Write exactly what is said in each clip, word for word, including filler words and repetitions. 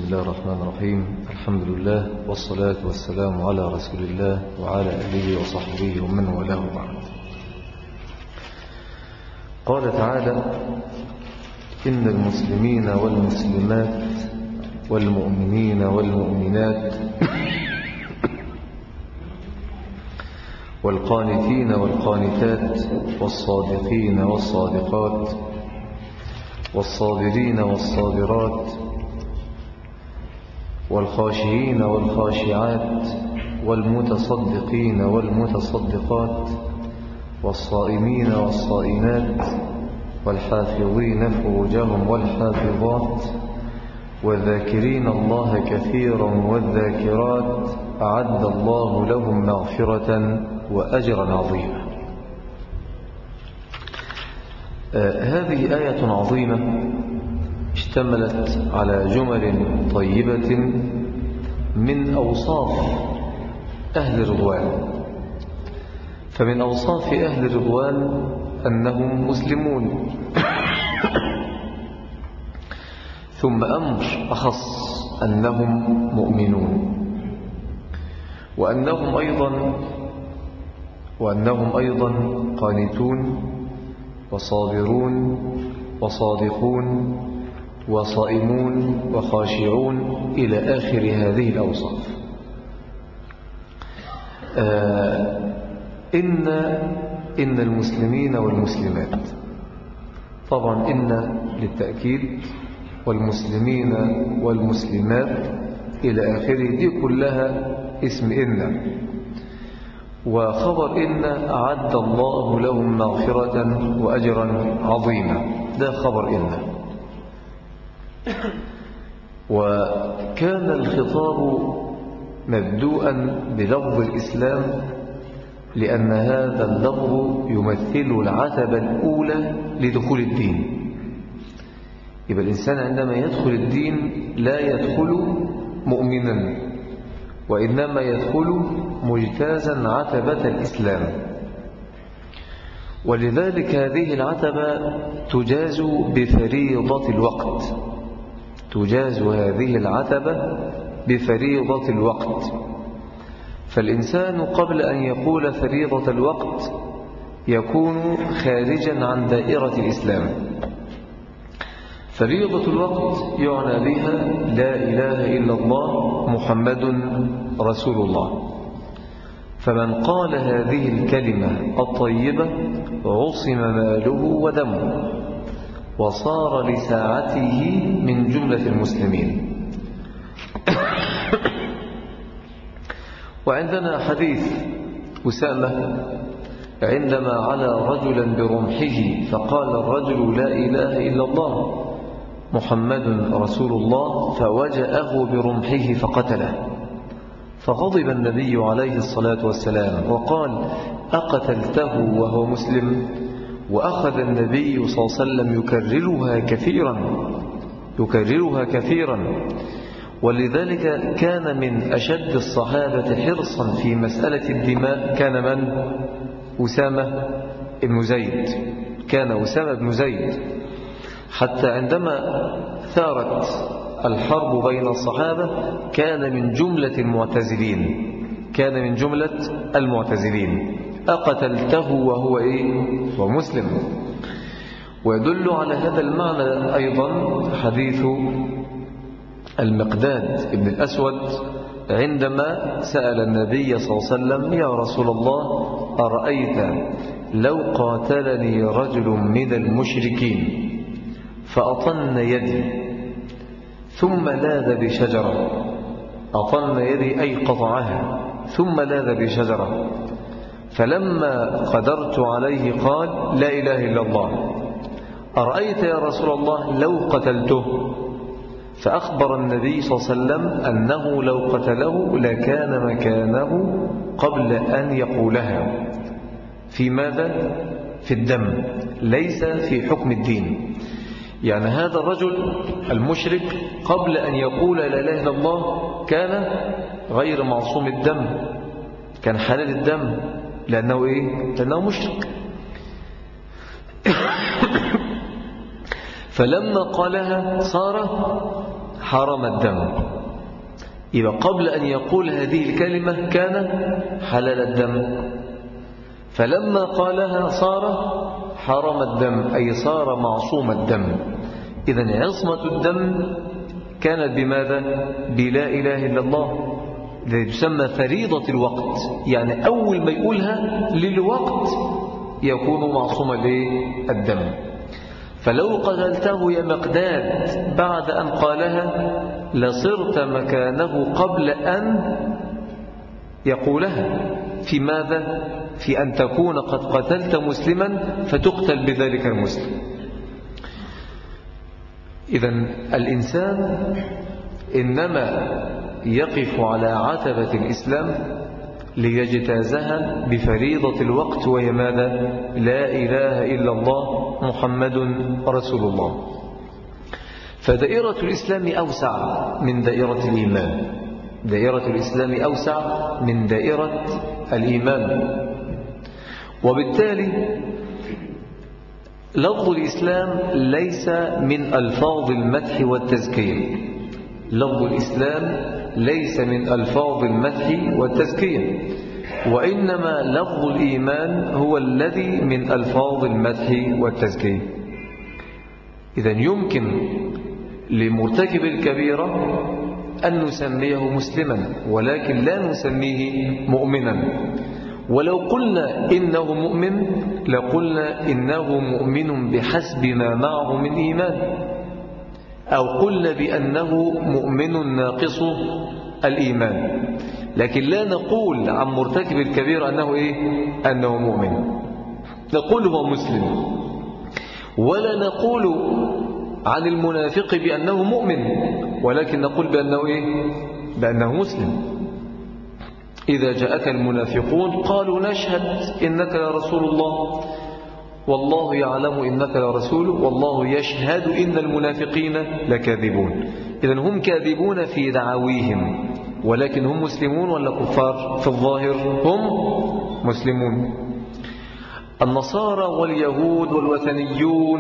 الله الرحمن الرحيم. الحمد لله والصلاة والسلام على رسول الله وعلى آله وصحبه ومن والاه بعد. قال تعالى: إن المسلمين والمسلمات والمؤمنين والمؤمنات والقانتين والقانتات والصادقين والصادقات والصابرين والصابرات والخاشعين والخاشعات والمتصدقين والمتصدقات والصائمين والصائمات والحافظين فروجهم والحافظات والذاكرين الله كثيرا والذاكرات أعد الله لهم مغفرة وأجرا عظيما. آه هذه آية عظيمة اشتملت على جمل طيبة من أوصاف أهل الرضوان. فمن أوصاف أهل الرضوان أنهم مسلمون، ثم أمر أخص أنهم مؤمنون، وأنهم أيضا وأنهم أيضا قانتون وصابرون وصادقون وصائمون وخاشعون إلى آخر هذه الأوصاف. آه إن إن المسلمين والمسلمات، طبعا إن للتأكيد، والمسلمين والمسلمات إلى آخره، دي كلها اسم إن، وخبر إن أعد الله لهم مغفرة وأجرا عظيما، ده خبر إن. وكان الخطاب مبدوءا بلفظ الإسلام لأن هذا اللفظ يمثل العتبة الأولى لدخول الدين. يبقى الإنسان عندما يدخل الدين لا يدخل مؤمنا، وإنما يدخل مجتازا عتبة الإسلام. ولذلك هذه العتبة تجاز بفريضة الوقت، تجاز هذه العتبة بفريضة الوقت. فالإنسان قبل أن يقول فريضة الوقت يكون خارجا عن دائرة الإسلام. فريضة الوقت يعنى بها لا إله إلا الله محمد رسول الله. فمن قال هذه الكلمة الطيبة عصم ماله ودمه، وصار لساعته من جملة المسلمين. وعندنا حديث أسامة عندما على رجلا برمحه فقال الرجل لا إله إلا الله محمد رسول الله، فوجأه برمحه فقتله. فغضب النبي عليه الصلاة والسلام وقال: أقتلته وهو مسلم؟ وأخذ النبي صلى الله عليه وسلم يكررها كثيرا يكررها كثيرا ولذلك كان من أشد الصحابة حرصا في مسألة الدماء كان من؟ أسامة بن زيد. كان أسامة بن زيد حتى عندما ثارت الحرب بين الصحابة كان من جملة المعتزلين كان من جملة المعتزلين أقتلته وهو إيه؟ ومسلم. ويدل على هذا المعنى أيضا حديث المقداد ابن الأسود عندما سأل النبي صلى الله عليه وسلم: يا رسول الله، أرأيت لو قاتلني رجل من المشركين فأطن يدي ثم لاذ بشجرة، أطن يدي أي قطعها، ثم لاذ بشجرة، فلما قدرت عليه قال لا إله إلا الله، أرأيت يا رسول الله لو قتلته؟ فأخبر النبي صلى الله عليه وسلم أنه لو قتله لكان مكانه قبل أن يقولها في ماذا؟ في الدم، ليس في حكم الدين. يعني هذا الرجل المشرك قبل أن يقول لا إله إلا الله كان غير معصوم الدم، كان حلال الدم، لأنه إيه؟ لأنه مشرك. فلما قالها صار حرم الدم. يبقى قبل أن يقول هذه الكلمة كان حلال الدم، فلما قالها صار حرم الدم، أي صار معصوم الدم. إذن عصمة الدم كانت بماذا؟ بلا إله إلا الله، الذي تسمى فريضة الوقت، يعني أول ما يقولها للوقت يكون معصوم الدم. فلو قتلته يا مقداد بعد أن قالها لصرت مكانه قبل أن يقولها. في ماذا؟ في أن تكون قد قتلت مسلما فتقتل بذلك المسلم. إذن الإنسان إنما يقف على عتبة الإسلام ليجتازها بفريضة الوقت، وهي ماذا؟ لا إله إلا الله محمد رسول الله. فدائرة الإسلام أوسع من دائرة الإيمان، دائرة الإسلام أوسع من دائرة الإيمان. وبالتالي لفظ الإسلام ليس من ألفاظ المدح والتزكية، لفظ الإسلام ليس من ألفاظ المدح والتزكية، وإنما لفظ الإيمان هو الذي من ألفاظ المدح والتزكية. إذن يمكن لمرتكب الكبيرة أن نسميه مسلما، ولكن لا نسميه مؤمنا. ولو قلنا إنه مؤمن لقلنا إنه مؤمن بحسب ما معه من إيمان، أو قلنا بأنه مؤمن ناقص الإيمان، لكن لا نقول عن مرتكب الكبير أنه إيه؟ أنه مؤمن، نقول هو مسلم. ولا نقول عن المنافق بأنه مؤمن، ولكن نقول بأنه إيه؟ بأنه مسلم. إذا جاءك المنافقون قالوا نشهد إنك لرسول الله والله يعلم إنك لرسول والله يشهد إن المنافقين لكاذبون. إذن هم كاذبون في دعاويهم، ولكن هم مسلمون ولا كفار؟ في الظاهر هم مسلمون. النصارى واليهود والوثنيون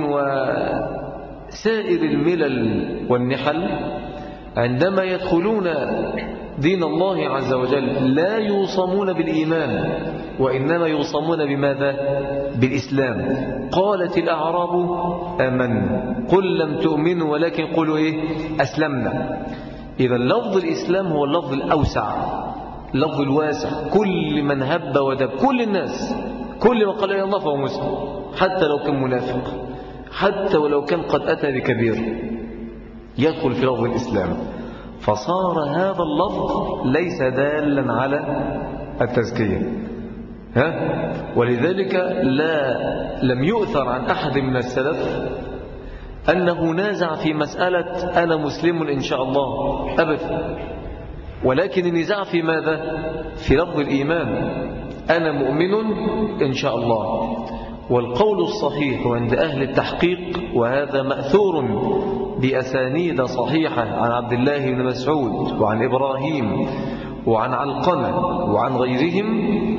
وسائر الملل والنحل عندما يدخلون دين الله عز وجل لا يوصمون بالإيمان، وإنما يوصمون بماذا؟ بالإسلام. قالت الأعراب آمنا قل لم تؤمنوا ولكن قولوا إيه؟ أسلمنا. إذا لفظ الإسلام هو اللفظ الأوسع، اللفظ الواسع، كل من هب ودب، كل الناس، كل من قال يا الله فهو مسلم، حتى لو كان منافق، حتى ولو كان قد أتى بكبير يدخل في لفظ الإسلام. فصار هذا اللفظ ليس دالا على التزكية، ها؟ ولذلك لا لم يؤثر عن أحد من السلف أنه نازع في مسألة أنا مسلم إن شاء الله أبدا، ولكن النزاع في ماذا؟ في لفظ الإيمان، أنا مؤمن إن شاء الله. والقول الصحيح عند أهل التحقيق، وهذا مأثور بأسانيد صحيحة عن عبد الله بن مسعود وعن إبراهيم وعن علقمة وعن غيرهم،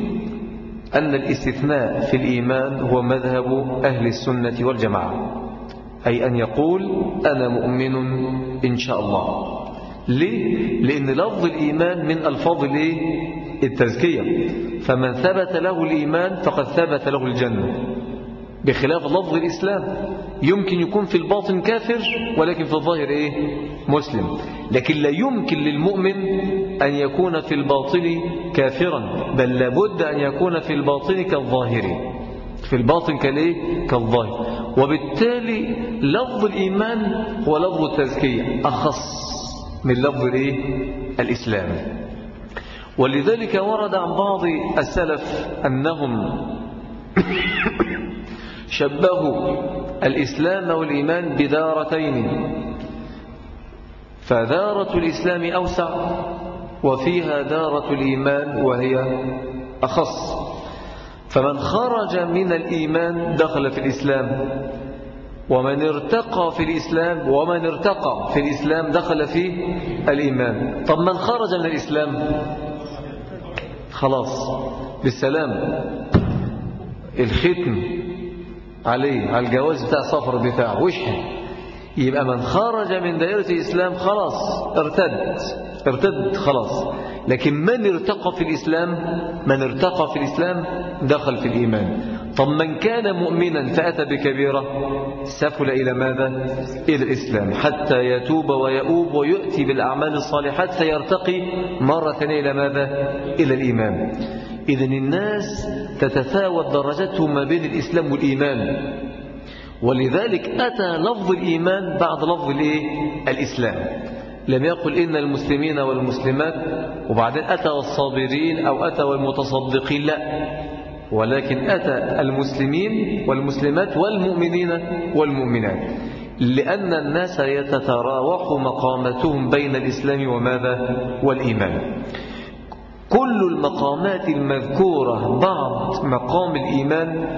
أن الاستثناء في الإيمان هو مذهب أهل السنة والجماعة، أي أن يقول أنا مؤمن إن شاء الله. ليه؟ لأن لفظ الإيمان من ألفاظ التزكية، فمن ثبت له الإيمان فقد ثبت له الجنة، بخلاف لفظ الإسلام يمكن يكون في الباطن كافر ولكن في الظاهر إيه؟ مسلم. لكن لا يمكن للمؤمن أن يكون في الباطن كافرا، بل لابد أن يكون في الباطن كالظاهر، في الباطن كالإيه؟ كالظاهر. وبالتالي لفظ الإيمان هو لفظ التزكية أخص من لفظ الإيه؟ الإسلام. ولذلك ورد عن بعض السلف أنهم شبهوا الإسلام والإيمان بدارتين، فدارة الإسلام أوسع وفيها دارة الإيمان وهي أخص. فمن خرج من الإيمان دخل في الإسلام، ومن ارتقى في الإسلام ومن ارتقى في الإسلام دخل في الإيمان. طب من خرج من الإسلام خلاص بالسلام، الختم عليه على الجواز بتاع السفر بتاعه وشحن، يبقى من خرج من دائرة الإسلام خلاص ارتد ارتد خلاص. لكن من ارتقى في الإسلام من ارتقى في الإسلام دخل في الإيمان. طب من كان مؤمنا فأتى بكبيرة سفل إلى ماذا؟ إلى الإسلام، حتى يتوب ويؤوب ويؤتي بالأعمال الصالحات فيرتقي مرة ثانية إلى ماذا؟ إلى الإيمان. إذن الناس تتفاوت درجتهم ما بين الإسلام والإيمان، ولذلك أتى لفظ الإيمان بعد لفظ الإيه؟ الإسلام. لم يقل إن المسلمين والمسلمات وبعدين أتى والصابرين أو أتى والمتصدقين، لا، ولكن أتى المسلمين والمسلمات والمؤمنين والمؤمنات، لأن الناس يتتراوح مقامتهم بين الإسلام وماذا؟ والإيمان. كل المقامات المذكورة بعد مقام الإيمان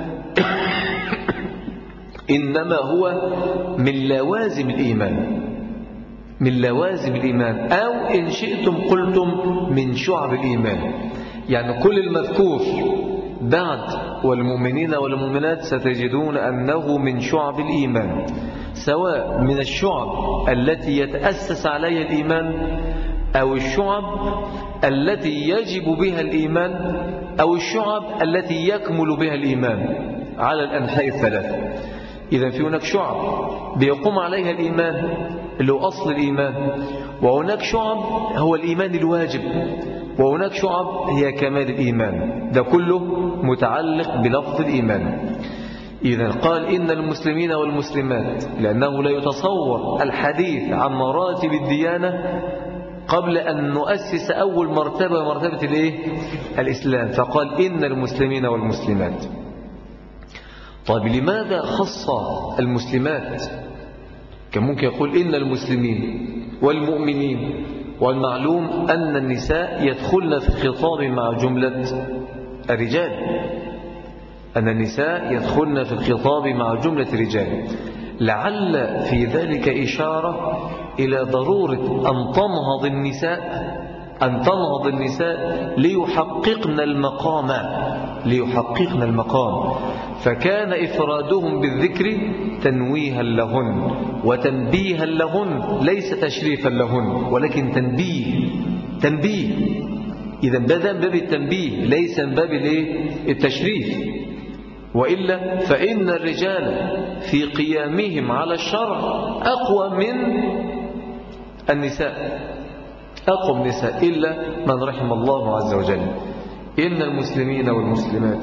إنما هو من لوازم الإيمان، من لوازم الإيمان، أو إن شئتم قلتم من شعب الإيمان. يعني كل المذكور بعد والمؤمنين والمؤمنات ستجدون أنه من شعب الإيمان، سواء من الشعب التي يتأسس عليها الإيمان، أو الشعب التي يجب بها الإيمان، أو الشعب التي يكمل بها الإيمان على الأنحاء الثلاثة. إذا في هناك شعب بيقوم عليها الإيمان اللي هو أصل الإيمان، وهناك شعب هو الإيمان الواجب، وهناك شعب هي كمال الإيمان. ده كله متعلق بلفظ الإيمان. إذا قال إن المسلمين والمسلمات، لأنه لا يتصور الحديث عن مراتب الديانة قبل أن نؤسس أول مرتبة مرتبة الإيه؟ الإسلام. فقال إن المسلمين والمسلمات. طيب لماذا خص المسلمات؟ كان ممكن يقول إن المسلمين والمؤمنين، والمعلوم أن النساء يدخلن في الخطاب مع جملة الرجال، أن النساء يدخلن في الخطاب مع جملة الرجال، لعل في ذلك إشارة إلى ضرورة أن تنهض النساء أن تنهض النساء ليحققن المقام ليحققن المقام فكان إفرادهم بالذكر تنويها لهن وتنبيها لهن، ليس تشريفا لهن ولكن تنبيه تنبيه إذا بدأ باب التنبيه ليس باب التشريف. وإلا فإن الرجال في قيامهم على الشرع أقوى من النساء أقوى من النساء إلا من رحم الله عز وجل. إن المسلمين والمسلمات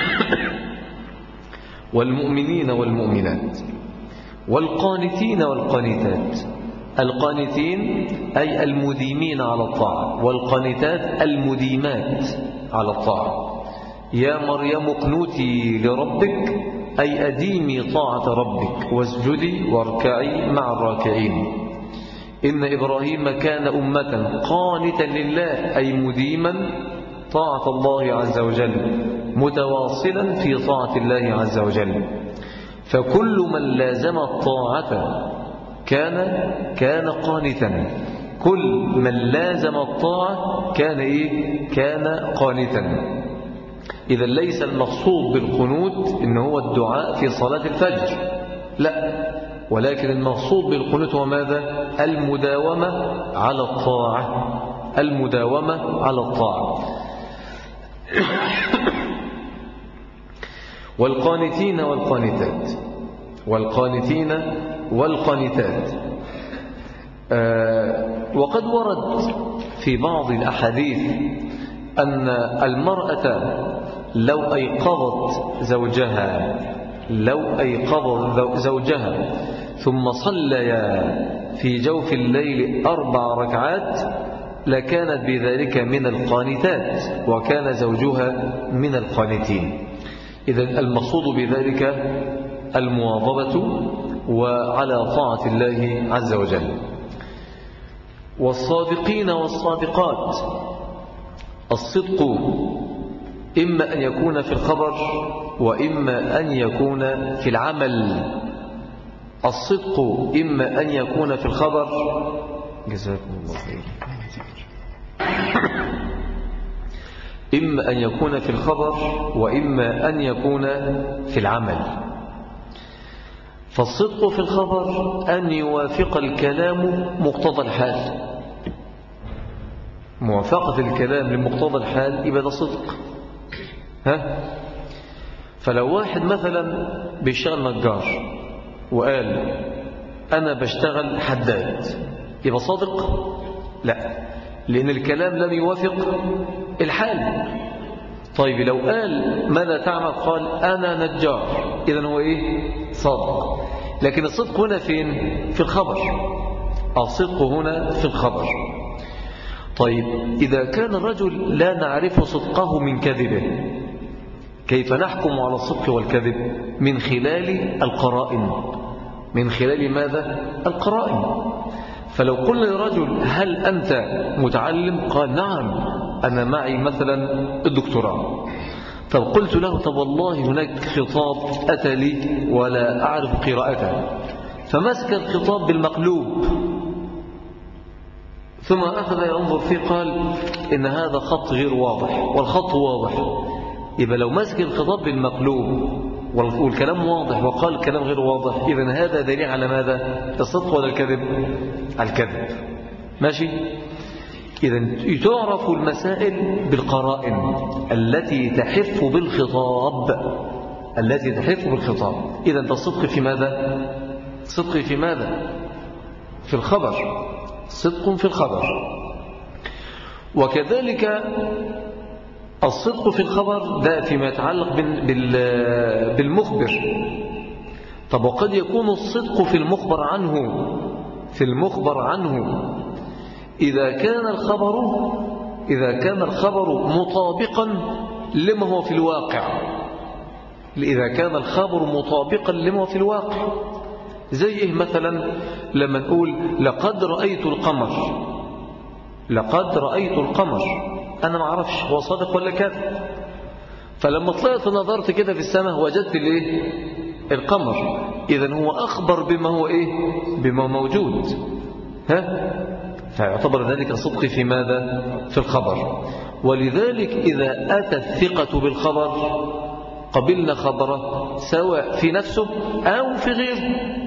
والمؤمنين والمؤمنات والقانتين والقانتات. القانتين أي المديمين على الطاعة، والقانتات المديمات على الطاعة. يا مريم اقنتي لربك أي أديمي طاعة ربك واسجدي واركعي مع الراكعين. إن إبراهيم كان أمة قانتا لله أي مديما طاعة الله عز وجل متواصلا في طاعة الله عز وجل. فكل من لازم الطاعة كان كان قانتا، كل من لازم الطاعة كان إيه؟ كان قانتا. إذا ليس المقصود بالقنوت إن هو الدعاء في صلاة الفجر، لا، ولكن المقصود بالقنوت هو ماذا؟ المداومة على الطاعة، المداومة على الطاعة. والقانتين والقانتات والقانتين والقانتات آه وقد ورد في بعض الأحاديث أن المرأة لو أيقظت زوجها لو أيقظت زوجها ثم صليا في جوف الليل أربع ركعات لكانت بذلك من القانتات وكان زوجها من القانتين. إذن المقصود بذلك المواظبة وعلى طاعة الله عز وجل. والصادقين والصادقات. الصدق إما أن يكون في الخبر وإما أن يكون في العمل. الصدق إما أن يكون في الخبر، جزاكم الله خير، إما أن يكون في الخبر وإما أن يكون في العمل. فالصدق في الخبر أن يوافق الكلام مقتضى الحال. موافقة الكلام لمقتضى الحال يبقى ده صدق. ها؟ فلو واحد مثلا بيشتغل نجار وقال أنا بشتغل حداد يبقى صادق؟ لا، لأن الكلام لم يوافق الحال. طيب لو قال ماذا تعمل قال أنا نجار، إذن هو إيه؟ صادق. لكن الصدق هنا فين؟ في الخبر. الصدق هنا في الخبر. طيب إذا كان الرجل لا نعرف صدقه من كذبه، كيف نحكم على الصدق والكذب؟ من خلال القرائن. من خلال ماذا؟ القرائن. فلو قلنا لرجل هل أنت متعلم؟ قال نعم أنا معي مثلا الدكتوراه. طب قلت له طب والله هناك خطاب أتى لي ولا أعرف قراءته، فمسك الخطاب بالمقلوب ثم أخذ ينظر فيه قال إن هذا خط غير واضح والخط واضح. يبقى لو مسك الخطاب بالمقلوب والكلام واضح وقال الكلام غير واضح، إذن هذا دليل على ماذا؟ الصدق ولا الكذب؟ الكذب. ماشي؟ إذن تعرف المسائل بالقرائن التي تحف بالخطاب، التي تحف بالخطاب. إذن الصدق في ماذا؟ صدق في ماذا؟ في الخبر. صدق في الخبر. وكذلك الصدق في الخبر ده فيما يتعلق بالمخبر. طب وقد يكون الصدق في المخبر عنه في المخبر عنه إذا كان الخبر إذا كان الخبر مطابقا لما هو في الواقع. إذا كان الخبر مطابقا لما هو في الواقع، زي إيه مثلا لما نقول لقد رأيت القمر، لقد رأيت القمر، أنا ما أعرفش هو صادق ولا كذب. فلما طلعت نظرت كده في السماء وجدت الايه؟ القمر. إذن هو أخبر بما هو إيه؟ بما موجود. ها؟ فيعتبر ذلك صدق في ماذا؟ في الخبر. ولذلك إذا أتى الثقة بالخبر قبلنا خبره سواء في نفسه أو في غيره.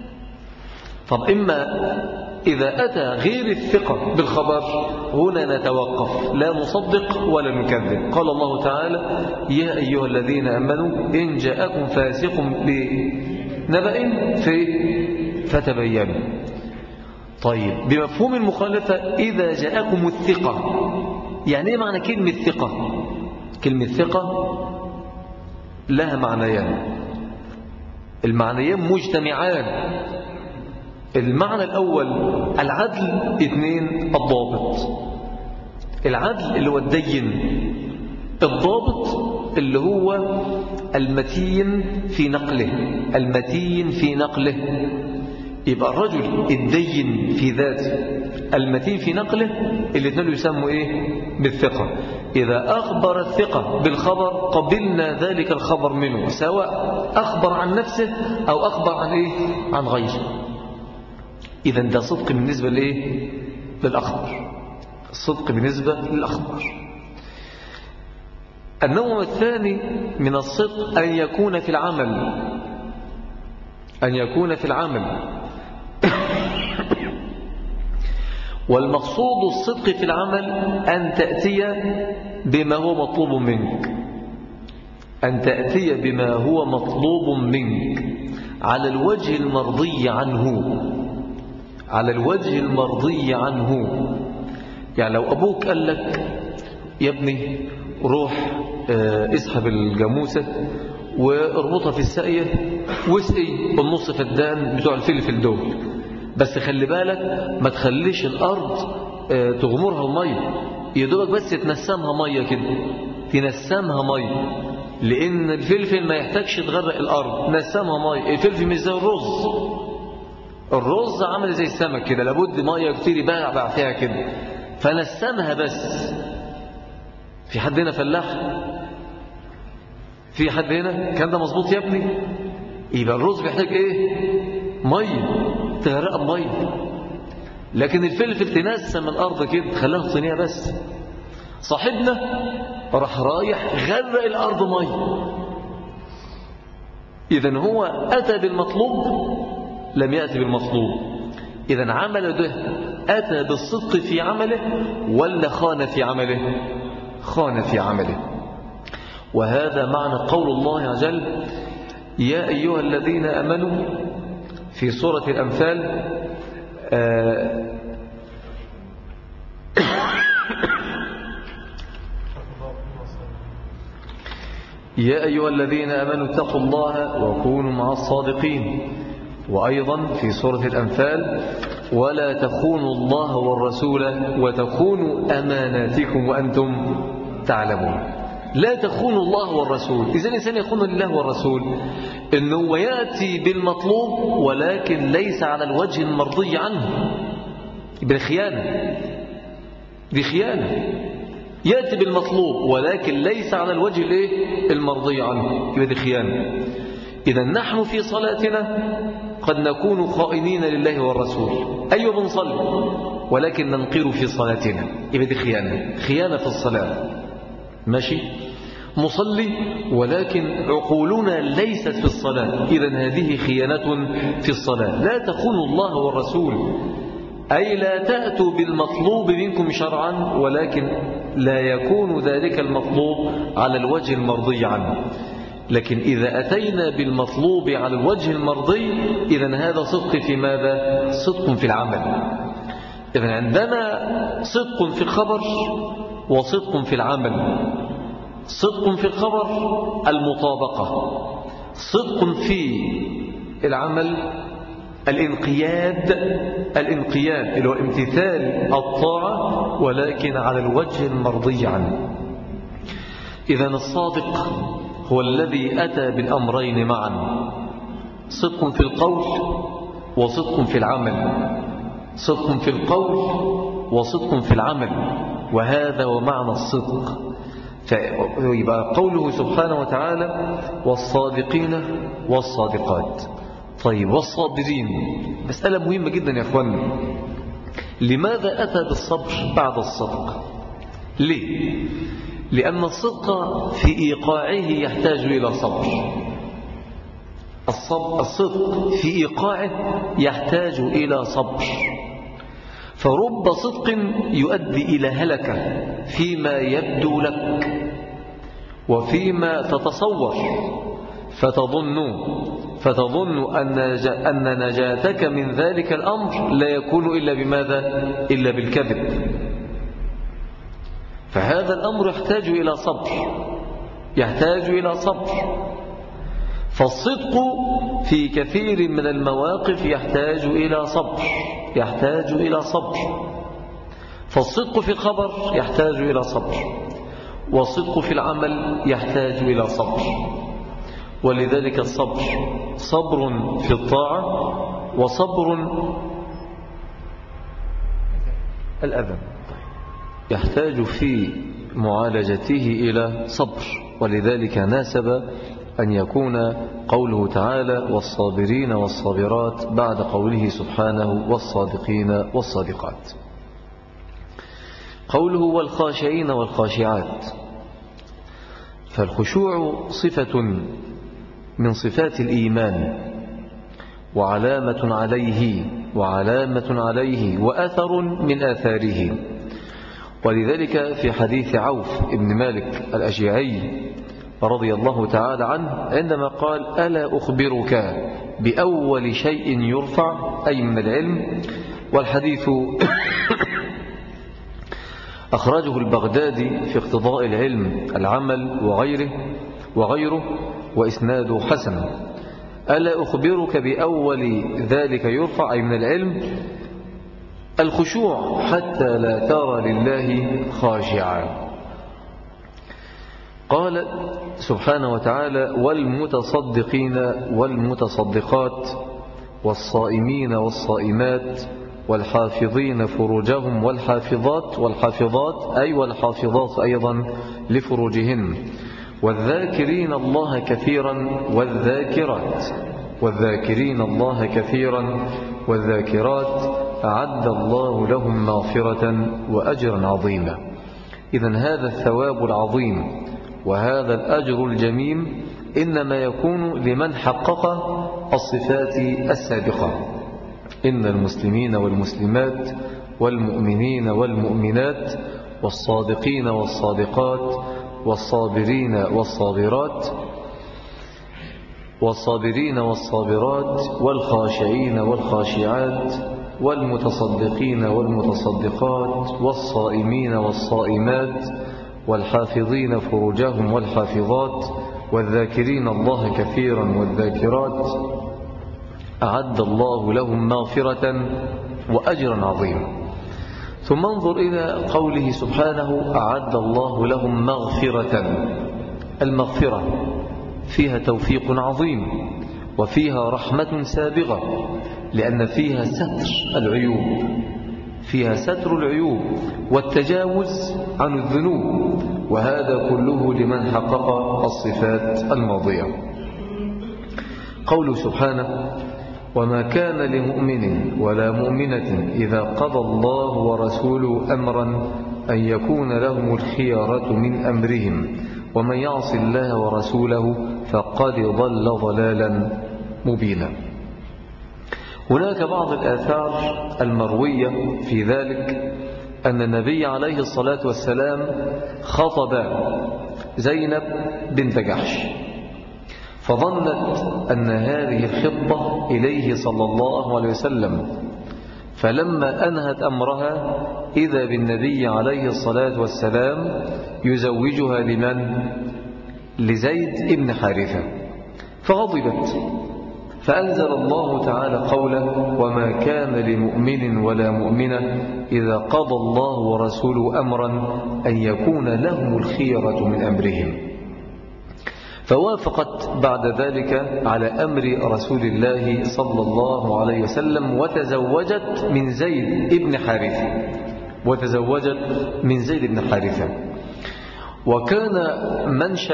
طب إما إذا أتى غير الثقة بالخبر هنا نتوقف، لا نصدق ولا نكذب. قال الله تعالى يا أيها الذين أمنوا إن جاءكم فاسق بنبأ فتبينوا. طيب بمفهوم المخالفة إذا جاءكم الثقة، يعني إيه معنى كلمة ثقة؟ كلمة ثقة لها معنيان، المعنيان مجتمعان. المعنى الأول العدل، اثنين الضابط. العدل اللي هو الدين، الضابط اللي هو المتين في نقله، المتين في نقله. يبقى الرجل الدين في ذاته المتين في نقله الاثنين يسموا ايه؟ بالثقة. إذا أخبر الثقة بالخبر قبلنا ذلك الخبر منه، سواء أخبر عن نفسه أو أخبر عن ايه؟ عن غيره. إذن ده صدق بالنسبة لإيه؟ للأخبار. الصدق بالنسبة للأخبار. النوع الثاني من الصدق أن يكون في العمل، أن يكون في العمل. والمقصود الصدق في العمل أن تأتي بما هو مطلوب منك، أن تأتي بما هو مطلوب منك على الوجه المرضي عنه، على الوجه المرضي عنه. يعني لو أبوك قال لك يا ابني روح اسحب الجاموسة واربطها في الساقية واسقي بالنص فدان بتوع الفلفل دول، بس خلي بالك ما تخليش الأرض تغمرها المية، يدوبك بس تنسمها مية كده، تنسمها مية، لأن الفلفل ما يحتاجش تغرق الأرض، نسمها مية. الفلفل مش زي الرز، الرز عامل زي السمك كده، لابد مية كتير يبعبع فيها كده، فنسمها بس. في حد هنا فلاح؟ في حد هنا كان ده مظبوط يا ابني؟ يبقى الرز بيحتاج ايه؟ مية، تغرق مية. لكن الفلفل تنسم الأرض كده، خلاها صينية بس. صاحبنا راح رايح غرق الأرض مية. إذن هو أتى بالمطلوب لم يأتي بالمطلوب. إذن عمل ده أتى بالصدق في عمله ولا خان في عمله؟ خان في عمله. وهذا معنى قول الله عز وجل يا أيها الذين أمنوا في سورة الأنفال. آه يا أيها الذين أمنوا اتقوا الله وكونوا مع الصادقين. وأيضا في سورة الأنفال ولا تخونوا الله والرسول وتخونوا أماناتكم وأنتم تعلمون. لا تخونوا الله والرسول. إذا الإنسان يخون الله والرسول إنه يأتي بالمطلوب ولكن ليس على الوجه المرضي عنه، بالخيانة. دي خيانة. يأتي بالمطلوب ولكن ليس على الوجه المرضي عنه، يبقى دي خيانة. إذا نحن في صلاتنا قد نكون خائنين لله والرسول. أيوة بنصلي ولكن ننقر في صلاتنا، يبقى دي خيانة. خيانة في الصلاة. ماشي. مصلي ولكن عقولنا ليست في الصلاة، إذن هذه خيانة في الصلاة. لا تخونوا الله والرسول، أي لا تأتوا بالمطلوب منكم شرعا ولكن لا يكون ذلك المطلوب على الوجه المرضي عنه. لكن إذا أتينا بالمطلوب على الوجه المرضي إذن هذا صدق في ماذا؟ صدق في العمل. إذن عندنا صدق في الخبر وصدق في العمل. صدق في الخبر المطابقة، صدق في العمل الانقياد. الانقياد اللي هو امتثال الطاعة ولكن على الوجه المرضي عنه. إذن الصادق هو الذي أتى بالأمرين معا، صدق في القول وصدق في العمل. صدق في القول وصدق في العمل، وهذا ومعنى الصدق. فيبقى قوله سبحانه وتعالى والصادقين والصادقات. طيب والصابرين، مسألة مهمة جدا يا أخواني. لماذا أتى بالصبر بعد الصدق؟ ليه؟ لأن الصدق في إيقاعه يحتاج إلى صبر. الصدق في إيقاعه يحتاج إلى صبر. فرب صدق يؤدي إلى هلكة فيما يبدو لك وفيما تتصور، فتظن فتظن أن أن نجاتك من ذلك الأمر لا يكون إلا بماذا؟ إلا بالكذب. فهذا الأمر يحتاج إلى صبر، يحتاج إلى صبر. فالصدق في كثير من المواقف يحتاج إلى صبر، يحتاج إلى صبر. فالصدق في الخبر يحتاج إلى صبر، والصدق في العمل يحتاج إلى صبر. ولذلك الصبر صبر في الطاعة وصبر الأذى يحتاج في معالجته إلى صبر. ولذلك ناسب أن يكون قوله تعالى والصابرين والصابرات بعد قوله سبحانه والصادقين والصادقات. قوله والخاشعين والخاشعات، فالخشوع صفة من صفات الإيمان وعلامة عليه وعلامة عليه وأثر من آثاره. ولذلك في حديث عوف بن مالك الأشجعي رضي الله تعالى عنه عندما قال ألا أخبرك بأول شيء يرفع، أي من العلم. والحديث أخرجه البغدادي في اقتضاء العلم العمل وغيره وغيره وإسناده حسن. ألا أخبرك بأول ذلك يرفع، أي من العلم الخشوع حتى لا ترى لله خاشعا. قال سبحانه وتعالى والمتصدقين والمتصدقات والصائمين والصائمات والحافظين فروجهم والحافظات والحافظات أي والحافظات أيضا لفروجهن والذاكرين الله كثيرا والذاكرات والذاكرين الله كثيرا والذاكرات أعد الله لهم مغفرة وأجرا عظيما. إذن هذا الثواب العظيم وهذا الأجر الجميل إنما يكون لمن حقق الصفات السابقة. إن المسلمين والمسلمات والمؤمنين والمؤمنات والصادقين والصادقات والصابرين والصابرات والصابرين والصابرات والخاشعين والخاشعات والمتصدقين والمتصدقات والصائمين والصائمات والحافظين فروجهم والحافظات والذاكرين الله كثيرا والذاكرات أعد الله لهم مغفرة وأجرا عظيما. ثم انظر إلى قوله سبحانه أعد الله لهم مغفرة. المغفرة فيها توفيق عظيم وفيها رحمة سابغة، لأن فيها ستر العيوب، فيها ستر العيوب والتجاوز عن الذنوب، وهذا كله لمن حقق الصفات الماضية. قوله سبحانه وما كان لمؤمن ولا مؤمنة إذا قضى الله ورسوله أمرا أن يكون لهم الخيارة من أمرهم ومن يعص الله ورسوله فقد ضل ضلالا مبينا. هناك بعض الآثار المروية في ذلك أن النبي عليه الصلاة والسلام خطب زينب بنت جحش، فظنت أن هذه الخطبة إليه صلى الله عليه وسلم، فلما أنهت أمرها إذا بالنبي عليه الصلاة والسلام يزوجها لمن؟ لزيد بن حارثة، فغضبت، فأنزل الله تعالى قوله وما كان لمؤمن ولا مؤمنة إذا قضى الله ورسوله أمرا أن يكون لهم الخيرة من أمرهم، فوافقت بعد ذلك على أمر رسول الله صلى الله عليه وسلم وتزوجت من زيد بن حارثة وتزوجت من زيد بن حارثة. وكان منشأ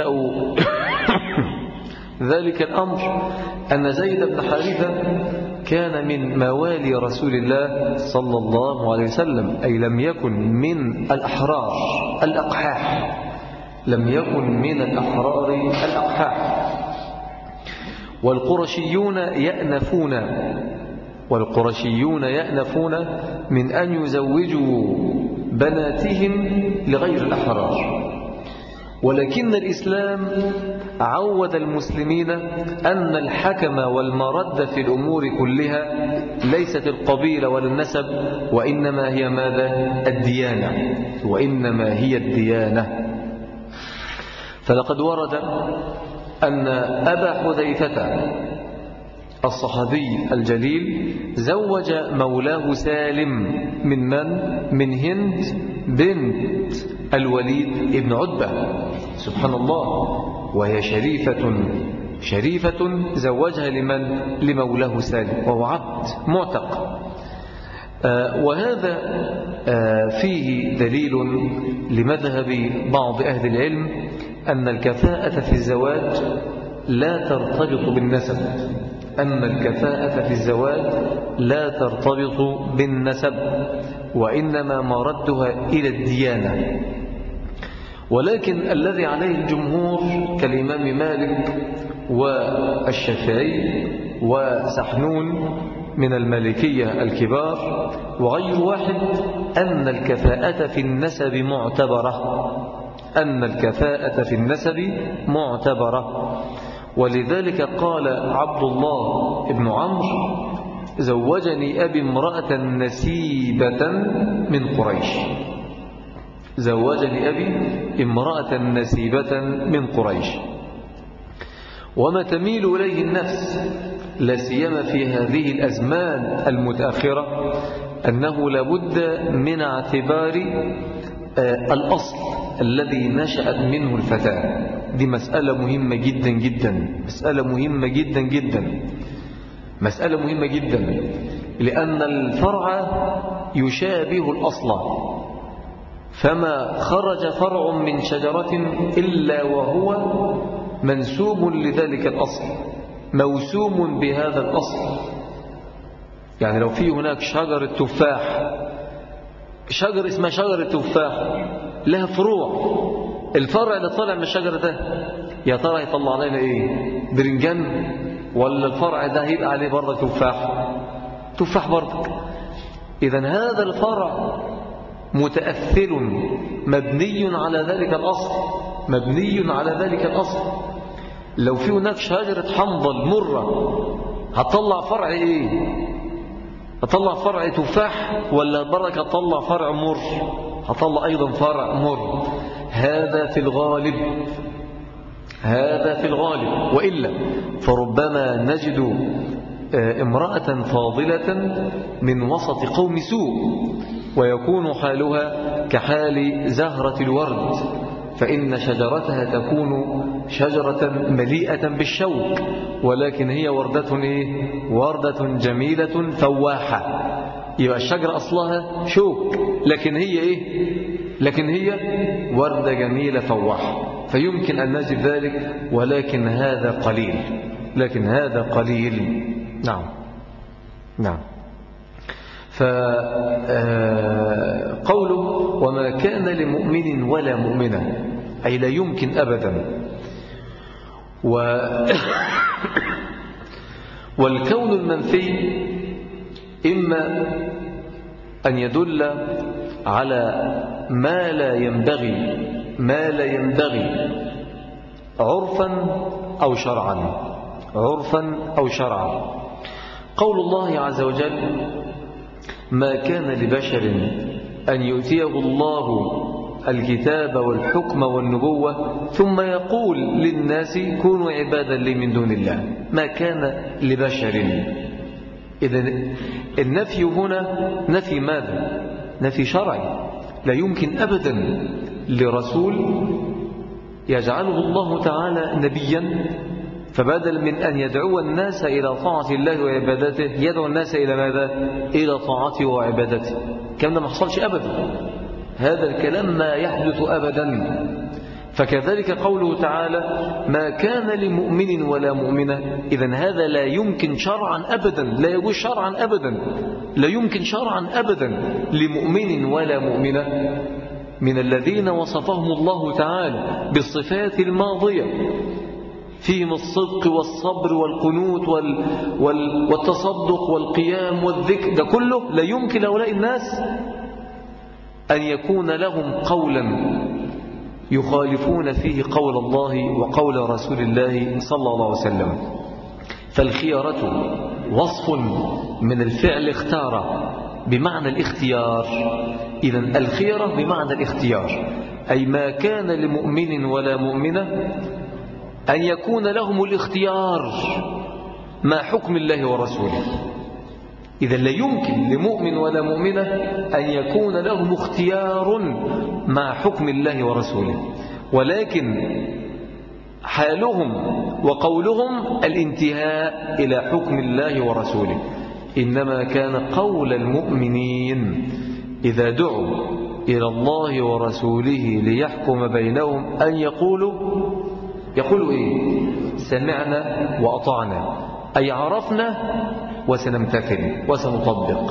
ذلك الأمر أن زيد بن حارثة كان من موالي رسول الله صلى الله عليه وسلم، أي لم يكن من الأحرار الأقحاح، لم يكن من الأحرار الأقحاح. والقرشيون يأنفون والقرشيون يأنفون من أن يزوجوا بناتهم لغير الأحرار، ولكن الإسلام عود المسلمين أن الحكم والمرد في الأمور كلها ليست القبيلة ولا النسب، وإنما هي ماذا؟ الديانة، وإنما هي الديانة. فلقد ورد أن أبا حذيفة الصحابي الجليل زوج مولاه سالم من من؟ من هند بنت الوليد ابن عتبة، سبحان الله، وهي شريفة شريفة زوجها لمن؟ لمولاه سالم، وهو عبد معتق. آه وهذا آه فيه دليل لمذهب بعض أهل العلم أن الكفاءة في الزواج لا ترتبط بالنسب، أن الكفاءة في الزواج لا ترتبط بالنسب، وإنما مردها إلى الديانة. ولكن الذي عليه الجمهور كالإمام مالك والشافعي وسحنون من المالكية الكبار وغير واحد أن الكفاءة في النسب معتبرة، أن الكفاءة في النسب معتبرة. ولذلك قال عبد الله بن عمرو زوجني أبي امرأة نسيبة من قريش، زوجني أبي امرأة نسيبة من قريش. وما تميل إليه النفس لا سيما في هذه الأزمان المتأخرة أنه لابد من اعتبار الأصل الذي نشأت منه الفتاة. دي مسألة مهمة جدا جدا، مسألة مهمة جدا جدا، مسألة مهمة جدا، لأن الفرع يشابه الأصل، فما خرج فرع من شجرة إلا وهو منسوب لذلك الأصل، موسوم بهذا الأصل. يعني لو في هناك شجرة تفاح، شجر اسمها شجرة تفاح لها فروع، الفرع اللي طالع من الشجرة ده يا ترى يطلع لنا إيه؟ برنجان ولا الفرع ده هيبقى عليه برضك تفاح؟ تفاح برضك. إذن هذا الفرع متأثل مبني على ذلك الأصل، مبني على ذلك الأصل. لو في هناك شجرة حنظل مرة هتطلع فرع إيه؟ هتطلع فرع تفاح ولا برك هتطلع فرع مر؟ هتطلع أيضا فرع مر. هذا في الغالب، هذا في الغالب. وإلا فربما نجد امرأة فاضلة من وسط قوم سوء ويكون حالها كحال زهرة الورد، فإن شجرتها تكون شجرة مليئة بالشوك، ولكن هي وردة إيه؟ وردة جميلة فواحة. يبقى الشجرة أصلها شوك، لكن هي إيه؟ لكن هي وردة جميلة فواحة، فيمكن أن نجد ذلك، ولكن هذا قليل، لكن هذا قليل. نعم نعم. فقوله وما كان لمؤمن ولا مؤمنة، أي لا يمكن أبدا. و والكون المنفي إما أن يدل على ما لا ينبغي، ما لا ينبغي عرفا أو شرعا، عرفا أو شرعا. قول الله عز وجل ما كان لبشر أن يؤتيه الله الكتاب والحكم والنبوة ثم يقول للناس كونوا عبادا لي من دون الله. ما كان لبشر. إذن النفي هنا نفي ماذا؟ نفي شرعي. لا يمكن أبدا لرسول يجعله الله تعالى نبيا فبدل من أن يدعو الناس إلى طاعة الله وعبادته يدعو الناس إلى ماذا؟ إلى طاعته وعبادته. كم ده ما حصلش أبدا، هذا الكلام ما يحدث أبدا. فكذلك قوله تعالى ما كان لمؤمن ولا مؤمنة، إذن هذا لا يمكن شرعا أبدا، لا يجوز شرعا أبدا، لا يمكن شرعا أبدا لمؤمن ولا مؤمنة من الذين وصفهم الله تعالى بالصفات الماضية فيهم الصدق والصبر والقنوت وال وال والتصدق والقيام والذكر، ده كله لا يمكن لهؤلاء الناس أن يكون لهم قولا يخالفون فيه قول الله وقول رسول الله صلى الله عليه وسلم. فالخيارة وصف من الفعل اختار بمعنى الاختيار. إذن الخيرة بمعنى الاختيار، أي ما كان لمؤمن ولا مؤمنة أن يكون لهم الاختيار مع حكم الله ورسوله. إذا لا يمكن لمؤمن ولا مؤمنة أن يكون لهم اختيار مع حكم الله ورسوله، ولكن حالهم وقولهم الانتهاء إلى حكم الله ورسوله. إنما كان قول المؤمنين إذا دعوا إلى الله ورسوله ليحكم بينهم أن يقولوا يقولوا إيه؟ سمعنا وأطعنا، أي عرفنا وسنمتثل وسنطبق.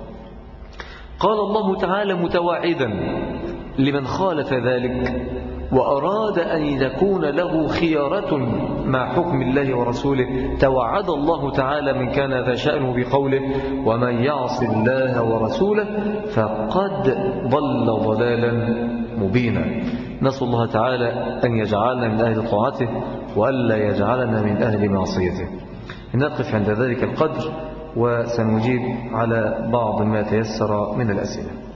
قال الله تعالى متواعدا لمن خالف ذلك وأراد أن يكون له خيارة مع حكم الله ورسوله، توعد الله تعالى من كان ذا شأنه بقوله ومن يعص الله ورسوله فقد ضل ضلالا مبينا. نسأل الله تعالى أن يجعلنا من أهل طاعته وألا يجعلنا من أهل معصيته. نقف عند ذلك القدر وسنجيب على بعض ما تيسر من الأسئلة.